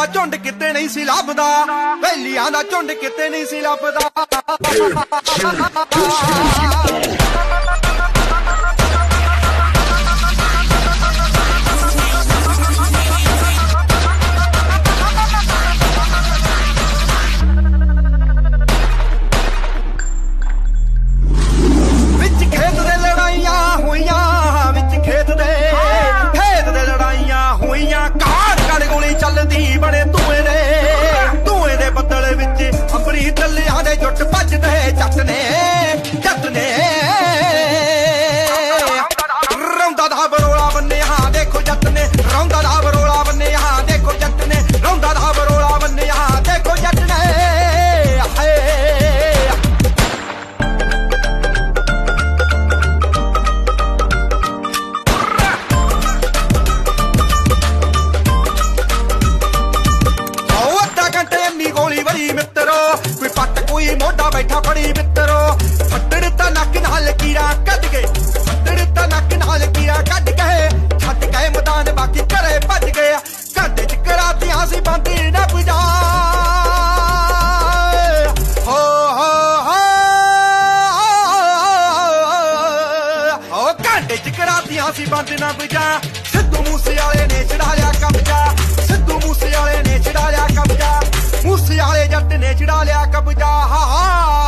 ਝੁੰਡ ਕਿਤੇ ਨਹੀਂ ਸੀ ਲੱਭਦਾ, ਵੈਲੀਆਂ ਦਾ ਝੁੰਡ ਕਿਤੇ ਨਹੀਂ ਸੀ ਲੱਭਦਾ। बड़े धुएं ने धुएं दे बदल विच अंबरी दलियां दे जुट भजदे जट ने रौंदा दा बरोला बन्ने हां देखो जट ने रौंदा दा बरोला बन्ने हां देखो जट ने रौंदा दा बरोला बन्ने हां देखो जट ने कोई पट कोई मोटा बैठा फड़ी मित्रो फटड़ ता नक नाल कीड़ा कट गए फटड़ ता नक नाल कीड़ा कट गए छट गए मैदान बाकी घरे भज गए घंटे च करातियां सी बांदी न बुझा हो घंटे च करातियां सी बांदी न बुझा सिद्धू मूसे वाले ने चढ़ा लिया कब्जा सिद्धू मूसे वाले ने चढ़ा लिया कब्जा मूसे वाले जट ने चढ़ा लिया कब्जा।